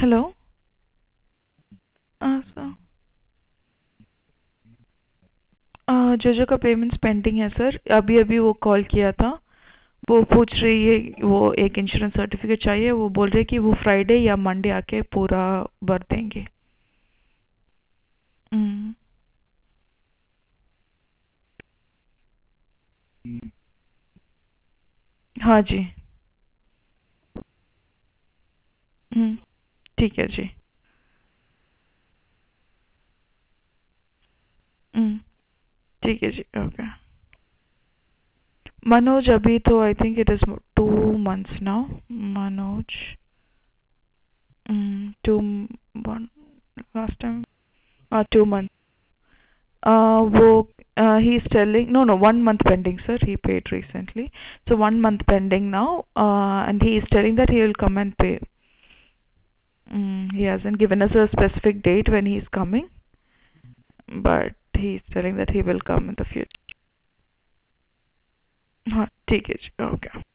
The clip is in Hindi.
हेलो। सर, जोजो का पेमेंट्स पेंडिंग है सर। अभी अभी वो कॉल किया था। वो पूछ रही है, वो एक इंश्योरेंस सर्टिफिकेट चाहिए। वो बोल रही है कि वो फ्राइडे या मंडे आके पूरा भर देंगे। हम्म, हाँ जी। हम्म, ठीक है जी। हम्म, ठीक है जी। ओके। मनोज अभी तो I think it is 2 months now. Manoj 2 1 last time 2 months। Wo, he's telling, no, no, 1 month pending, sir. He paid recently. So 1 month pending now, and he is telling that he will come and pay. He hasn't given us a specific date when he's coming, but he's telling that he will come in the future. हाँ, ठीक है जी, okay.